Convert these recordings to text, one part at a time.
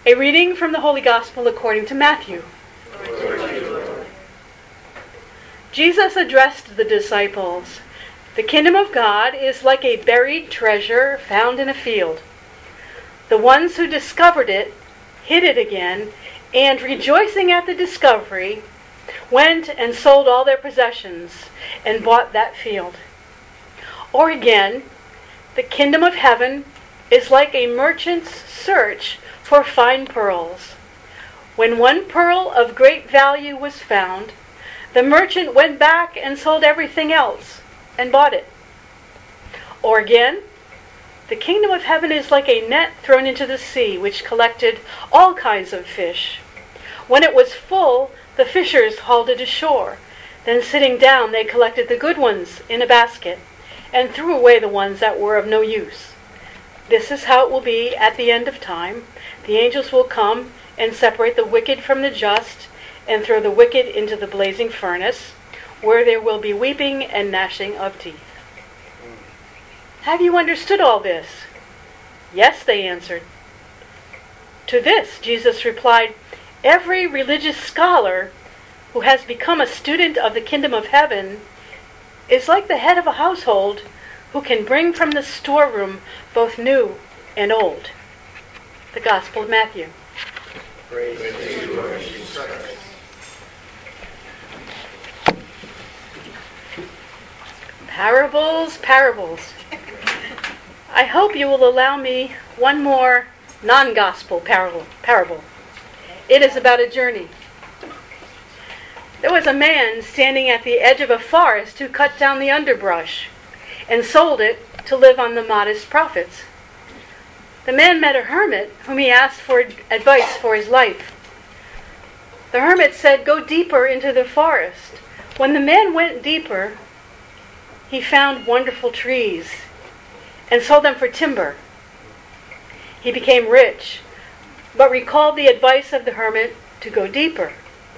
A reading from the Holy Gospel according to Matthew. Jesus addressed the disciples. The kingdom of God is like a buried treasure found in a field. The ones who discovered it hid it again, and rejoicing at the discovery, went and sold all their possessions and bought that field. Or again, the kingdom of heaven is like a merchant's search for fine pearls. When one pearl of great value was found, the merchant went back and sold everything else and bought it. Or again, the kingdom of heaven is like a net thrown into the sea, which collected all kinds of fish. When it was full, the fishers hauled it ashore. Then sitting down, they collected the good ones in a basket and threw away the ones that were of no use. This is how it will be at the end of time. The angels will come and separate the wicked from the just and throw the wicked into the blazing furnace, where there will be weeping and gnashing of teeth. Have you understood all this? Yes, they answered. To this, Jesus replied, every religious scholar who has become a student of the kingdom of heaven is like the head of a household who can bring from the storeroom both new and old. The Gospel of Matthew. Praise to you, Lord Jesus Christ. Parables, parables. I hope you will allow me one more non-gospel parable. It is about a journey. There was a man standing at the edge of a forest who cut down the underbrush and sold it to live on the modest profits. The man met a hermit whom he asked for advice for his life. The hermit said, go deeper into the forest. When the man went deeper, he found wonderful trees and sold them for timber. He became rich, but recalled the advice of the hermit to go deeper.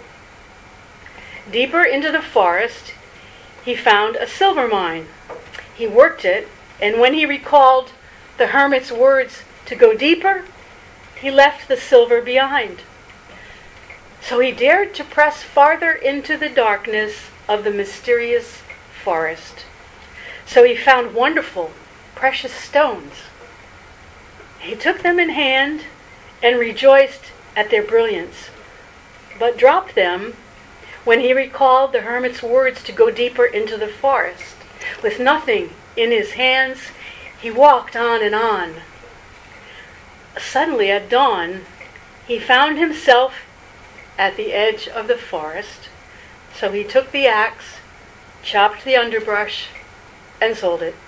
Deeper into the forest, he found a silver mine. He worked it, and when he recalled the hermit's words to go deeper, he left the silver behind. So he dared to press farther into the darkness of the mysterious forest. So he found wonderful, precious stones. He took them in hand and rejoiced at their brilliance, but dropped them when he recalled the hermit's words to go deeper into the forest. With nothing in his hands, he walked on and on. Suddenly, at dawn, he found himself at the edge of the forest. So he took the axe, chopped the underbrush, and sold it.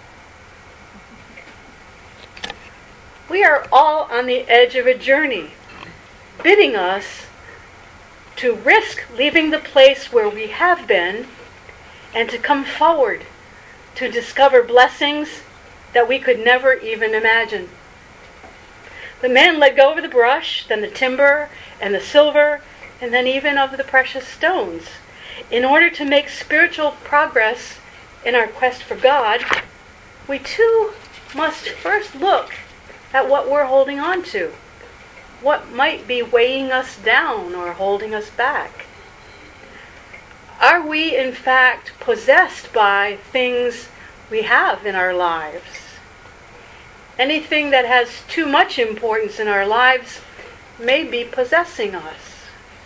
We are all on the edge of a journey, bidding us to risk leaving the place where we have been and to come forward to discover blessings that we could never even imagine. The man let go of the brush, then the timber, and the silver, and then even of the precious stones. In order to make spiritual progress in our quest for God, we too must first look at what we're holding on to, what might be weighing us down or holding us back. Are we in fact possessed by things we have in our lives? Anything that has too much importance in our lives may be possessing us.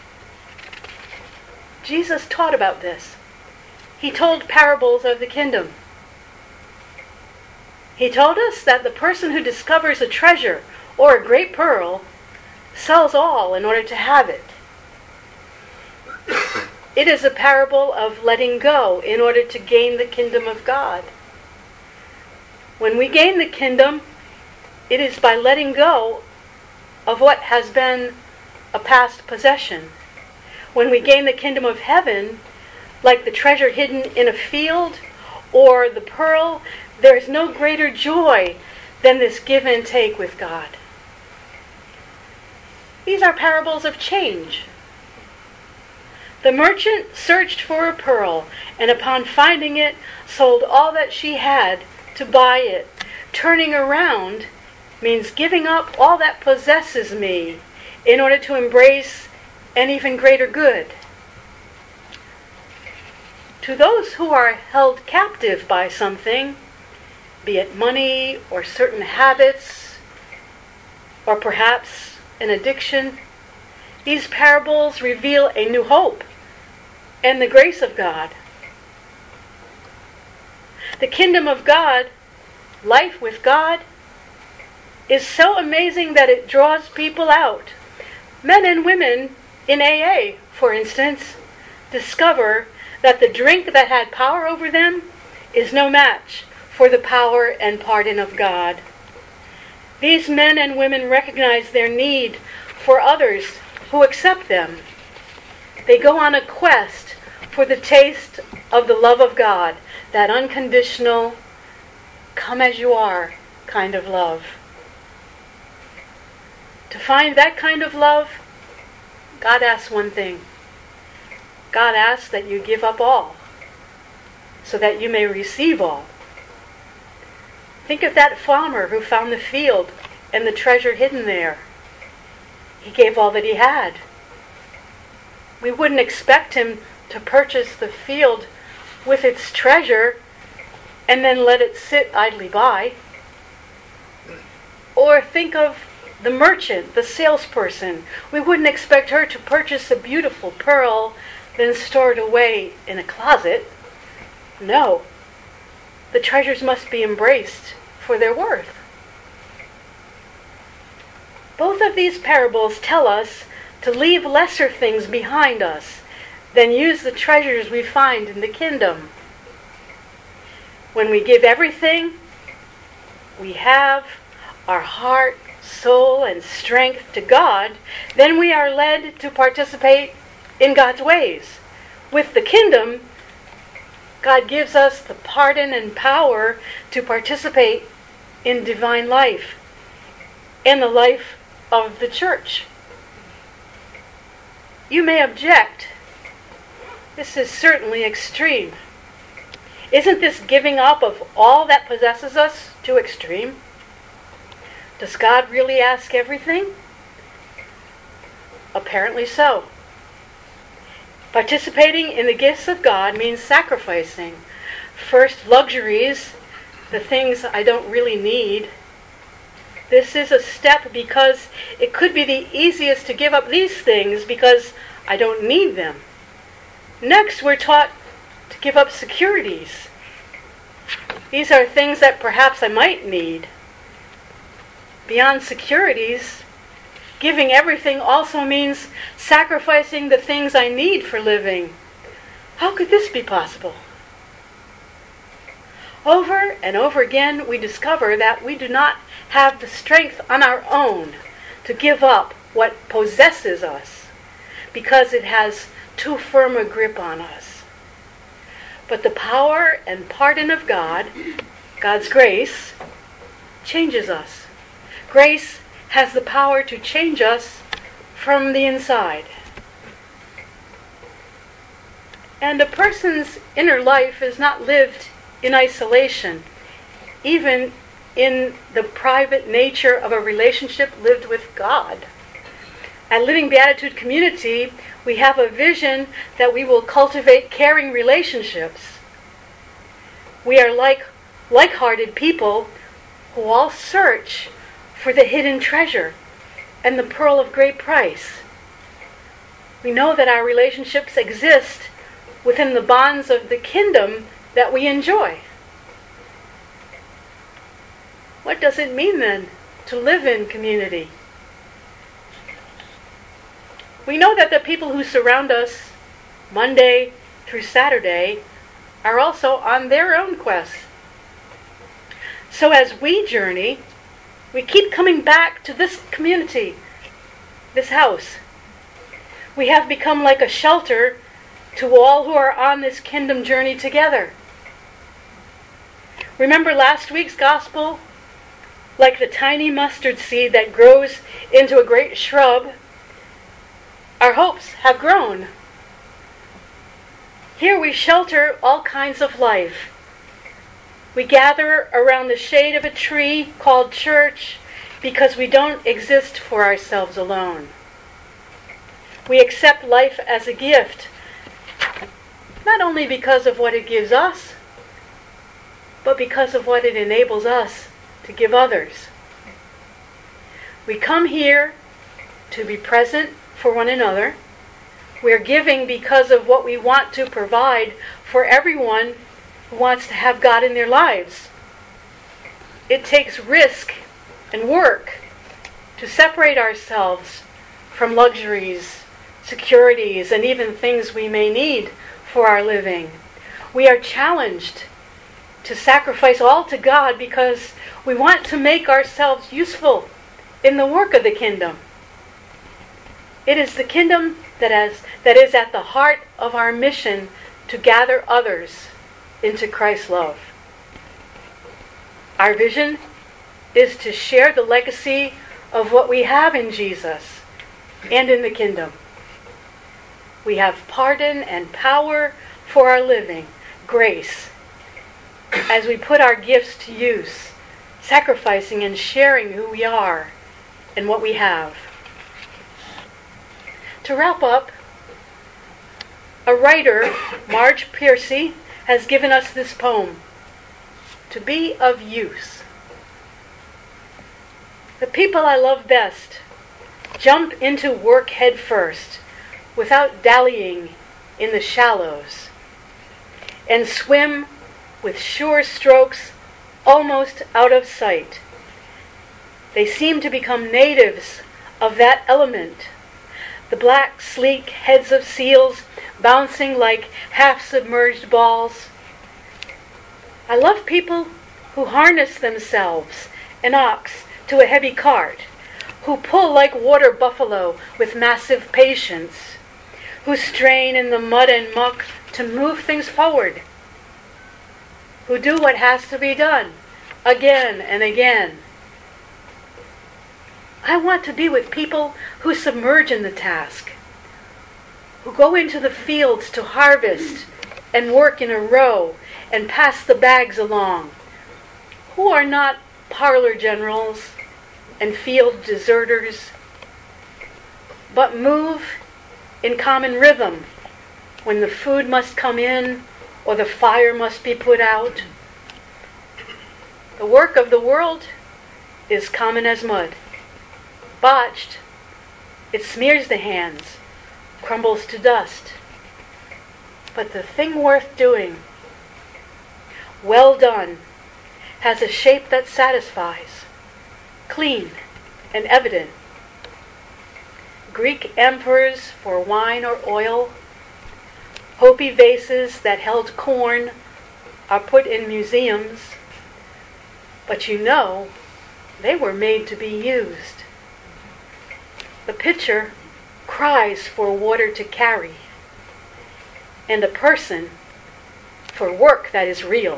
Jesus taught about this. He told parables of the kingdom. He told us that the person who discovers a treasure or a great pearl sells all in order to have it. It is a parable of letting go in order to gain the kingdom of God. When we gain the kingdom, it is by letting go of what has been a past possession. When we gain the kingdom of heaven, like the treasure hidden in a field or the pearl, there is no greater joy than this give and take with God. These are parables of change. The merchant searched for a pearl, and upon finding it, sold all that she had to buy it. Turning around means giving up all that possesses me in order to embrace an even greater good. To those who are held captive by something, be it money or certain habits, or perhaps an addiction, these parables reveal a new hope and the grace of God. The kingdom of God, life with God, is so amazing that it draws people out. Men and women in AA, for instance, discover that the drink that had power over them is no match for the power and pardon of God. These men and women recognize their need for others who accept them. They go on a quest for the taste of the love of God, that unconditional, come as you are kind of love. To find that kind of love, God asks one thing. God asks that you give up all, so that you may receive all. Think of that farmer who found the field and the treasure hidden there. He gave all that he had. We wouldn't expect him to purchase the field with its treasure and then let it sit idly by. Or think of the merchant, the salesperson. We wouldn't expect her to purchase a beautiful pearl, then store it away in a closet. No. The treasures must be embraced for their worth. Both of these parables tell us to leave lesser things behind us than use the treasures we find in the kingdom. When we give everything we have, our heart, soul, and strength to God, then we are led to participate in God's ways. With the kingdom, God gives us the pardon and power to participate in divine life and the life of the church. You may object. This is certainly extreme. Isn't this giving up of all that possesses us too extreme? Does God really ask everything? Apparently so. Participating in the gifts of God means sacrificing. First, luxuries, the things I don't really need. This is a step because it could be the easiest to give up these things because I don't need them. Next, we're taught to give up securities. These are things that perhaps I might need. Beyond securities, giving everything also means sacrificing the things I need for living. How could this be possible? Over and over again, we discover that we do not have the strength on our own to give up what possesses us because it has too firm a grip on us. But the power and pardon of God, God's grace, changes us. Grace has the power to change us from the inside. And a person's inner life is not lived in isolation, even in the private nature of a relationship lived with God. At Living Beatitude Community, we have a vision that we will cultivate caring relationships. We are like-hearted people who all search for the hidden treasure and the pearl of great price. We know that our relationships exist within the bonds of the kingdom that we enjoy. What does it mean then to live in community? We know that the people who surround us Monday through Saturday are also on their own quest. So as we journey, we keep coming back to this community, this house. We have become like a shelter to all who are on this kingdom journey together. Remember last week's gospel? Like the tiny mustard seed that grows into a great shrub, our hopes have grown. Here we shelter all kinds of life. We gather around the shade of a tree called church because we don't exist for ourselves alone. We accept life as a gift, not only because of what it gives us, but because of what it enables us to give others. We come here to be present for one another. We're giving because of what we want to provide for everyone who wants to have God in their lives. It takes risk and work to separate ourselves from luxuries, securities, and even things we may need for our living. We are challenged to sacrifice all to God because we want to make ourselves useful in the work of the kingdom. It is the kingdom that is at the heart of our mission to gather others into Christ's love. Our vision is to share the legacy of what we have in Jesus and in the kingdom. We have pardon and power for our living, grace, as we put our gifts to use, sacrificing and sharing who we are and what we have. To wrap up, a writer, Marge Piercy, has given us this poem, To Be of Use. The people I love best jump into work head first, without dallying in the shallows, and swim with sure strokes almost out of sight. They seem to become natives of that element, the black, sleek heads of seals bouncing like half-submerged balls. I love people who harness themselves, an ox, to a heavy cart, who pull like water buffalo with massive patience, who strain in the mud and muck to move things forward, who do what has to be done again and again. I want to be with people who submerge in the task, who go into the fields to harvest and work in a row and pass the bags along, who are not parlor generals and field deserters, but move in common rhythm when the food must come in or the fire must be put out. The work of the world is common as mud. Botched, it smears the hands, crumbles to dust. But the thing worth doing, well done, has a shape that satisfies, clean and evident. Greek emperors for wine or oil, Hopi vases that held corn are put in museums, but you know they were made to be used. The pitcher cries for water to carry, and a person for work that is real.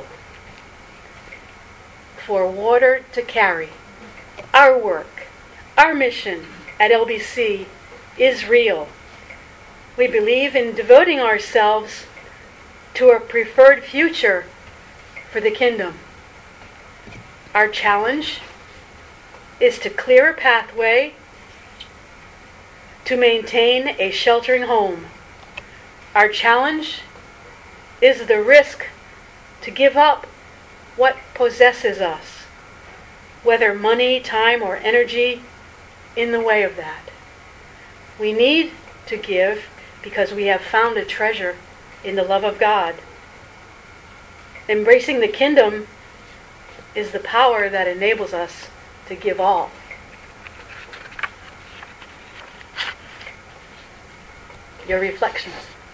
For water to carry. Our work, our mission at LBC is real. We believe in devoting ourselves to a preferred future for the kingdom. Our challenge is to clear a pathway to maintain a sheltering home. Our challenge is the risk to give up what possesses us, whether money, time, or energy, in the way of that. We need to give because we have found a treasure in the love of God. Embracing the kingdom is the power that enables us to give all. Your reflections.